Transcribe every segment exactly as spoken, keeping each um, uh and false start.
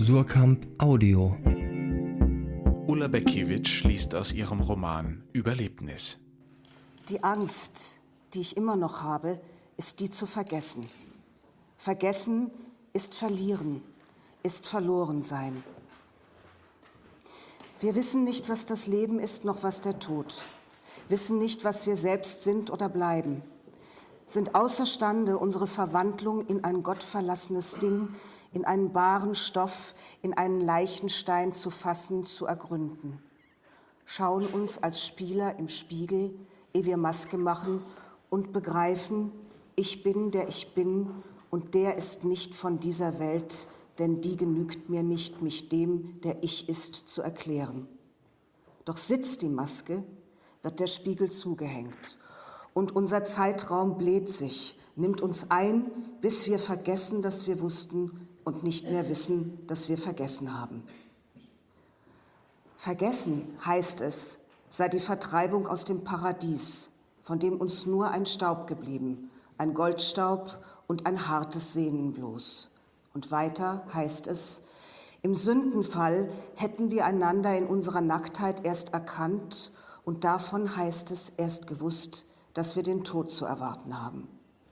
Surkamp Audio. Ulla Bekiewicz liest aus ihrem Roman Überlebnis. Die Angst, die ich immer noch habe, ist die zu vergessen. Vergessen ist verlieren, ist verloren sein. Wir wissen nicht, was das Leben ist, noch was der Tod. Wissen nicht, was wir selbst sind oder bleiben. Sind außerstande, unsere Verwandlung in ein gottverlassenes Ding, in einen baren Stoff, in einen Leichenstein zu fassen, zu ergründen. Schauen uns als Spieler im Spiegel, ehe wir Maske machen und begreifen, ich bin, der ich bin, und der ist nicht von dieser Welt, denn die genügt mir nicht, mich dem, der ich ist, zu erklären. Doch sitzt die Maske, wird der Spiegel zugehängt. Und unser Zeitraum bläht sich, nimmt uns ein, bis wir vergessen, dass wir wussten und nicht mehr wissen, dass wir vergessen haben. Vergessen heißt es, sei die Vertreibung aus dem Paradies, von dem uns nur ein Staub geblieben, ein Goldstaub und ein hartes Sehnen bloß. Und weiter heißt es, im Sündenfall hätten wir einander in unserer Nacktheit erst erkannt und davon heißt es erst gewusst, dass wir den Tod zu erwarten haben.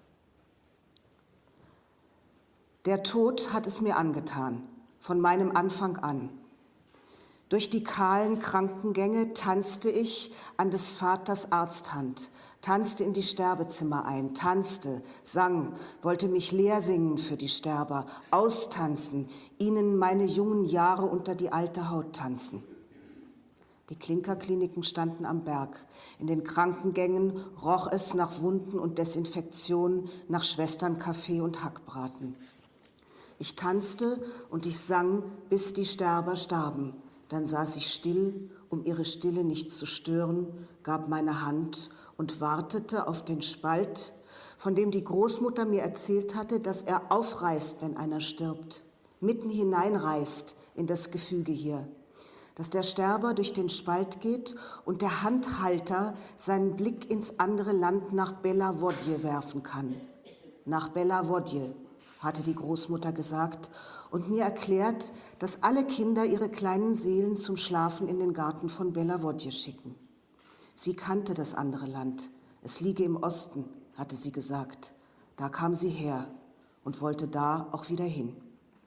Der Tod hat es mir angetan, von meinem Anfang an. Durch die kahlen Krankengänge tanzte ich an des Vaters Arzthand, tanzte in die Sterbezimmer ein, tanzte, sang, wollte mich leer singen für die Sterber, austanzen, ihnen meine jungen Jahre unter die alte Haut tanzen. Die Klinkerkliniken standen am Berg. In den Krankengängen roch es nach Wunden und Desinfektion, nach Schwesternkaffee und Hackbraten. Ich tanzte und ich sang, bis die Sterber starben. Dann saß ich still, um ihre Stille nicht zu stören, gab meine Hand und wartete auf den Spalt, von dem die Großmutter mir erzählt hatte, dass er aufreißt, wenn einer stirbt, mitten hineinreißt in das Gefüge hier. Dass der Sterber durch den Spalt geht und der Handhalter seinen Blick ins andere Land nach Bellavodje werfen kann. Nach Bellavodje, hatte die Großmutter gesagt und mir erklärt, dass alle Kinder ihre kleinen Seelen zum Schlafen in den Garten von Bellavodje schicken. Sie kannte das andere Land. Es liege im Osten, hatte sie gesagt. Da kam sie her und wollte da auch wieder hin.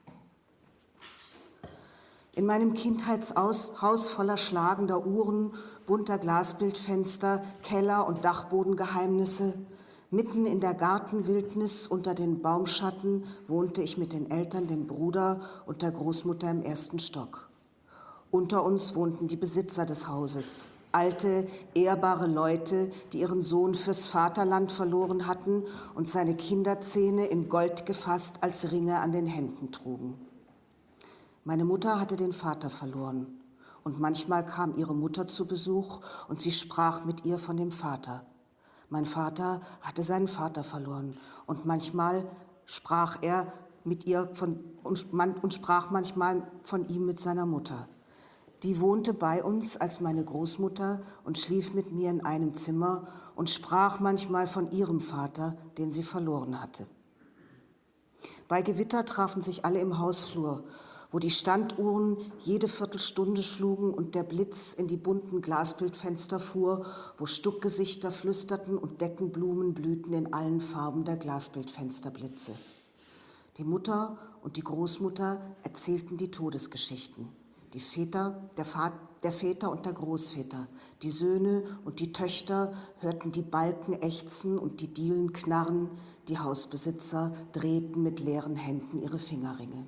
In meinem Kindheitshaus voller schlagender Uhren, bunter Glasbildfenster, Keller- und Dachbodengeheimnisse, mitten in der Gartenwildnis unter den Baumschatten wohnte ich mit den Eltern, dem Bruder und der Großmutter im ersten Stock. Unter uns wohnten die Besitzer des Hauses, alte, ehrbare Leute, die ihren Sohn fürs Vaterland verloren hatten und seine Kinderzähne in Gold gefasst als Ringe an den Händen trugen. Meine Mutter hatte den Vater verloren und manchmal kam ihre Mutter zu Besuch und sie sprach mit ihr von dem Vater. Mein Vater hatte seinen Vater verloren und manchmal sprach er mit ihr von, und, man, und sprach manchmal von ihm mit seiner Mutter. Die wohnte bei uns als meine Großmutter und schlief mit mir in einem Zimmer und sprach manchmal von ihrem Vater, den sie verloren hatte. Bei Gewitter trafen sich alle im Hausflur, wo die Standuhren jede Viertelstunde schlugen und der Blitz in die bunten Glasbildfenster fuhr, wo Stuckgesichter flüsterten und Deckenblumen blühten in allen Farben der Glasbildfensterblitze. Die Mutter und die Großmutter erzählten die Todesgeschichten. Die Väter, der, Vater, der Väter und der Großväter, die Söhne und die Töchter hörten die Balken ächzen und die Dielen knarren, die Hausbesitzer drehten mit leeren Händen ihre Fingerringe.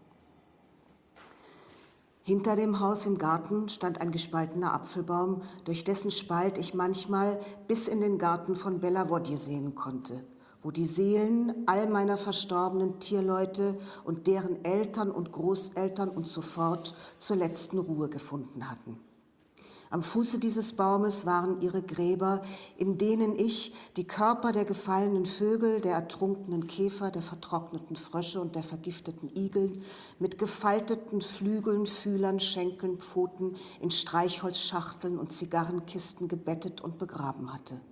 Hinter dem Haus im Garten stand ein gespaltener Apfelbaum, durch dessen Spalt ich manchmal bis in den Garten von Bellavodje sehen konnte, wo die Seelen all meiner verstorbenen Tierleute und deren Eltern und Großeltern und so fort zur letzten Ruhe gefunden hatten. Am Fuße dieses Baumes waren ihre Gräber, in denen ich die Körper der gefallenen Vögel, der ertrunkenen Käfer, der vertrockneten Frösche und der vergifteten Igeln mit gefalteten Flügeln, Fühlern, Schenkeln, Pfoten in Streichholzschachteln und Zigarrenkisten gebettet und begraben hatte.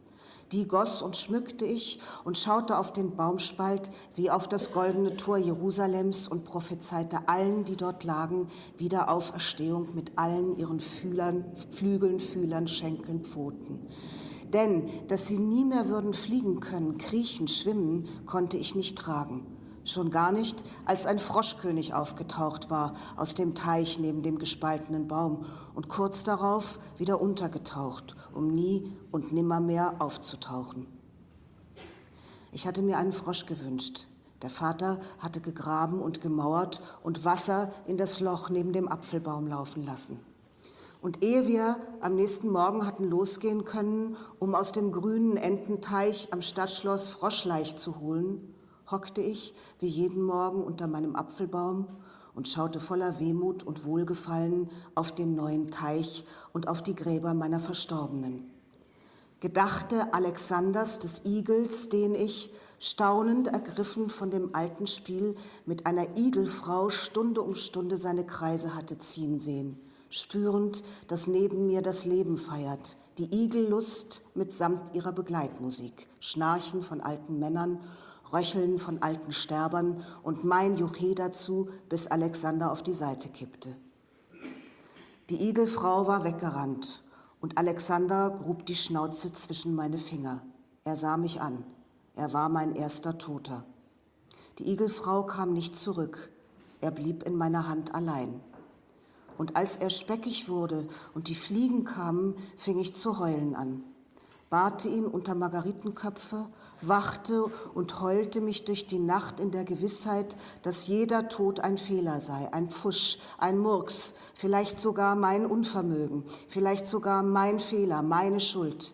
Die goss und schmückte ich und schaute auf den Baumspalt wie auf das goldene Tor Jerusalems und prophezeite allen, die dort lagen, Wiederauferstehung mit allen ihren Fühlern, Flügeln, Fühlern, Schenkeln, Pfoten. Denn, dass sie nie mehr würden fliegen können, kriechen, schwimmen, konnte ich nicht tragen. Schon gar nicht, als ein Froschkönig aufgetaucht war aus dem Teich neben dem gespaltenen Baum und kurz darauf wieder untergetaucht, um nie und nimmermehr aufzutauchen. Ich hatte mir einen Frosch gewünscht. Der Vater hatte gegraben und gemauert und Wasser in das Loch neben dem Apfelbaum laufen lassen. Und ehe wir am nächsten Morgen hatten losgehen können, um aus dem grünen Ententeich am Stadtschloss Froschleich zu holen, hockte ich wie jeden Morgen unter meinem Apfelbaum und schaute voller Wehmut und Wohlgefallen auf den neuen Teich und auf die Gräber meiner Verstorbenen. Gedachte Alexanders des Igels, den ich, staunend ergriffen von dem alten Spiel, mit einer Igelfrau Stunde um Stunde seine Kreise hatte ziehen sehen, spürend, dass neben mir das Leben feiert, die Igellust mitsamt ihrer Begleitmusik, Schnarchen von alten Männern, Röcheln von alten Sterbern und mein Juche dazu, bis Alexander auf die Seite kippte. Die Igelfrau war weggerannt und Alexander grub die Schnauze zwischen meine Finger. Er sah mich an. Er war mein erster Toter. Die Igelfrau kam nicht zurück. Er blieb in meiner Hand allein. Und als er speckig wurde und die Fliegen kamen, fing ich zu heulen an. Barte ihn unter Margaritenköpfe, wachte und heulte mich durch die Nacht in der Gewissheit, dass jeder Tod ein Fehler sei, ein Pfusch, ein Murks, vielleicht sogar mein Unvermögen, vielleicht sogar mein Fehler, meine Schuld.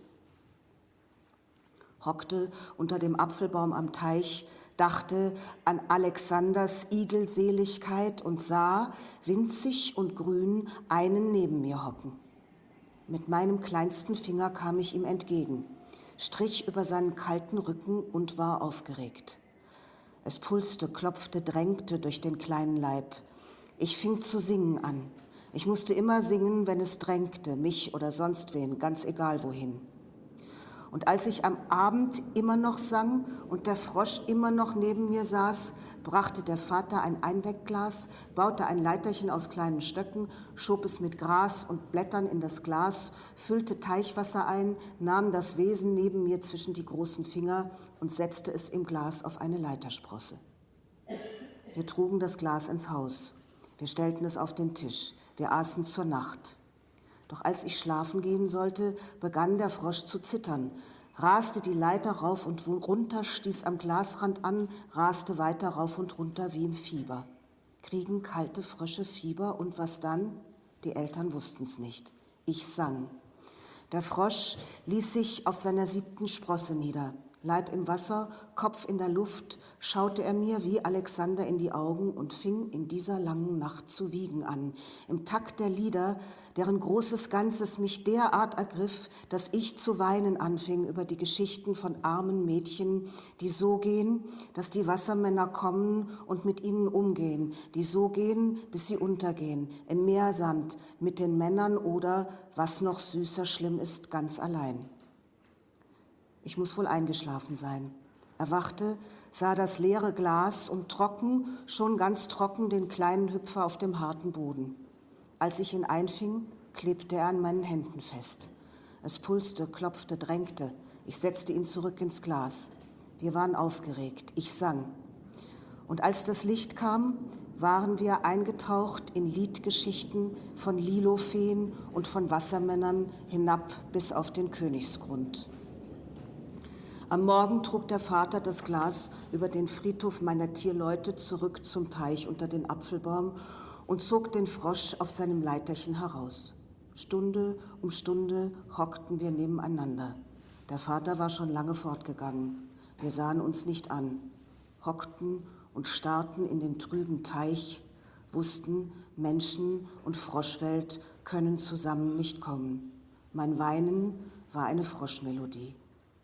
Hockte unter dem Apfelbaum am Teich, dachte an Alexanders Igelseligkeit und sah, winzig und grün, einen neben mir hocken. Mit meinem kleinsten Finger kam ich ihm entgegen, strich über seinen kalten Rücken und war aufgeregt. Es pulste, klopfte, drängte durch den kleinen Leib. Ich fing zu singen an. Ich musste immer singen, wenn es drängte, mich oder sonst wen, ganz egal wohin. Und als ich am Abend immer noch sang und der Frosch immer noch neben mir saß, brachte der Vater ein Einwegglas, baute ein Leiterchen aus kleinen Stöcken, schob es mit Gras und Blättern in das Glas, füllte Teichwasser ein, nahm das Wesen neben mir zwischen die großen Finger und setzte es im Glas auf eine Leitersprosse. Wir trugen das Glas ins Haus. Wir stellten es auf den Tisch. Wir aßen zur Nacht. Doch als ich schlafen gehen sollte, begann der Frosch zu zittern, raste die Leiter rauf und runter, stieß am Glasrand an, raste weiter rauf und runter wie im Fieber. Kriegen kalte Frösche Fieber und was dann? Die Eltern wussten's nicht. Ich sang. Der Frosch ließ sich auf seiner siebten Sprosse nieder. Leib im Wasser, Kopf in der Luft, schaute er mir wie Alexander in die Augen und fing in dieser langen Nacht zu wiegen an, im Takt der Lieder, deren großes Ganzes mich derart ergriff, dass ich zu weinen anfing über die Geschichten von armen Mädchen, die so gehen, dass die Wassermänner kommen und mit ihnen umgehen, die so gehen, bis sie untergehen, im Meersand, mit den Männern oder, was noch süßer schlimm ist, ganz allein. Ich muss wohl eingeschlafen sein. Erwachte, sah das leere Glas und trocken, schon ganz trocken, den kleinen Hüpfer auf dem harten Boden. Als ich ihn einfing, klebte er an meinen Händen fest. Es pulste, klopfte, drängte. Ich setzte ihn zurück ins Glas. Wir waren aufgeregt. Ich sang. Und als das Licht kam, waren wir eingetaucht in Liedgeschichten von Lilofeen und von Wassermännern hinab bis auf den Königsgrund. Am Morgen trug der Vater das Glas über den Friedhof meiner Tierleute zurück zum Teich unter den Apfelbaum und zog den Frosch auf seinem Leiterchen heraus. Stunde um Stunde hockten wir nebeneinander. Der Vater war schon lange fortgegangen. Wir sahen uns nicht an, hockten und starrten in den trüben Teich, wussten, Menschen und Froschwelt können zusammen nicht kommen. Mein Weinen war eine Froschmelodie.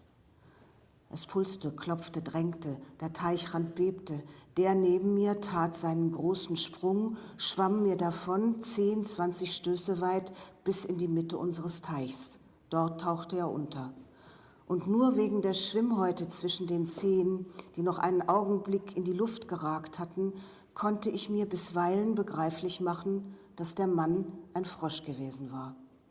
Es pulste, klopfte, drängte, der Teichrand bebte. Der neben mir tat seinen großen Sprung, schwamm mir davon, zehn, zwanzig Stöße weit, bis in die Mitte unseres Teichs. Dort tauchte er unter. Und nur wegen der Schwimmhäute zwischen den Zehen, die noch einen Augenblick in die Luft geragt hatten, konnte ich mir bisweilen begreiflich machen, dass der Mann ein Frosch gewesen war.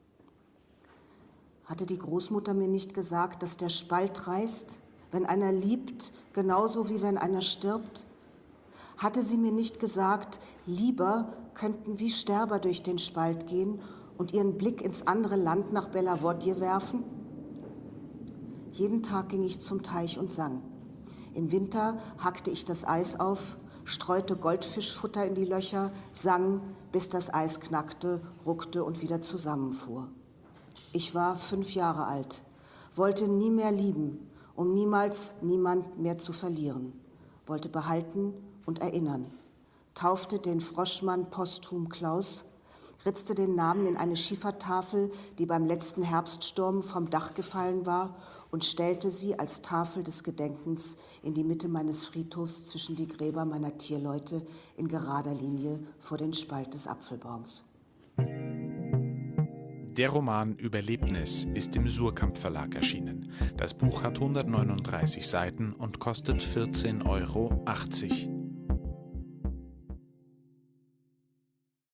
Hatte die Großmutter mir nicht gesagt, dass der Spalt reißt, wenn einer liebt, genauso wie wenn einer stirbt? Hatte sie mir nicht gesagt, lieber könnten wie Sterber durch den Spalt gehen und ihren Blick ins andere Land nach Bellavodje werfen? Jeden Tag ging ich zum Teich und sang. Im Winter hackte ich das Eis auf, streute Goldfischfutter in die Löcher, sang, bis das Eis knackte, ruckte und wieder zusammenfuhr. Ich war fünf Jahre alt, wollte nie mehr lieben, um niemals niemand mehr zu verlieren, wollte behalten und erinnern, taufte den Froschmann posthum Klaus, ritzte den Namen in eine Schiefertafel, die beim letzten Herbststurm vom Dach gefallen war, und stellte sie als Tafel des Gedenkens in die Mitte meines Friedhofs zwischen die Gräber meiner Tierleute in gerader Linie vor den Spalt des Apfelbaums. Der Roman Überlebnis ist im Suhrkamp Verlag erschienen. Das Buch hat hundertneununddreißig Seiten und kostet vierzehn Euro achtzig.